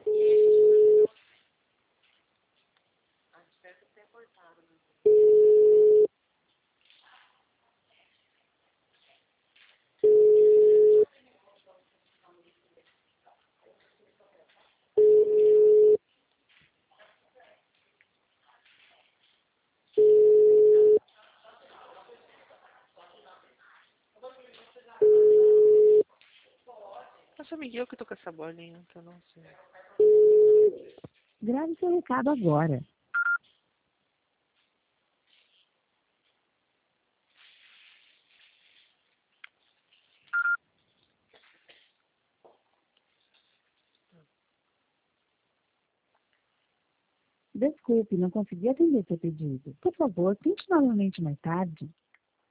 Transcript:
Nossa, Miguel, que eu tô com essa bolinha, que eu não sei. Grave seu recado agora. Desculpe, não consegui atender seu pedido. Por favor, tente novamente mais tarde.